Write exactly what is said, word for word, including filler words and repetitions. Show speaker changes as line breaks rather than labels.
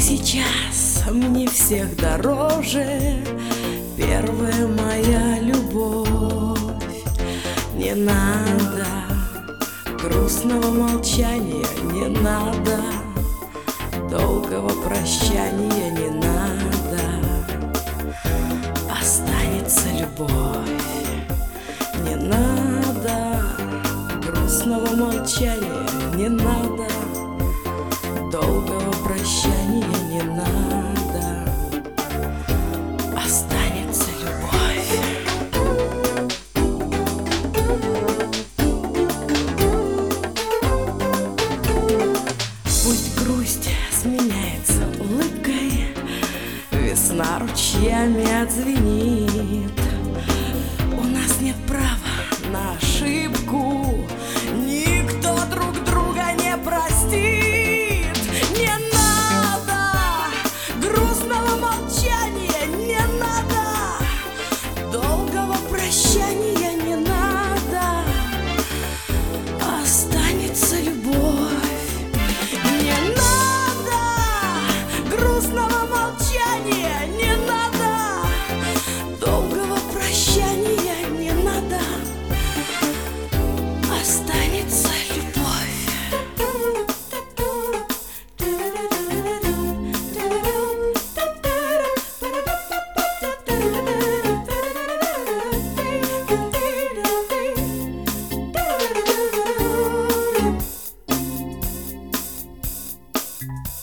сейчас мне всех дороже первая моя любовь. Не надо грустного молчания, не надо долгого прощания, не надо. Останется любовь. Не надо грустного молчания, не надо долгого прощания, не надо. Останется любовь. Пусть грусть сменяется улыбкой, весна ручьями отзвенит. У нас нет права на ошибку, никто друг друга не простит. Не надо грустного молчания, не надо долгого прощания, не надо. Останется любовь. Не надо грустного молчания, не надо долгого прощания, не надо. Останется любовь.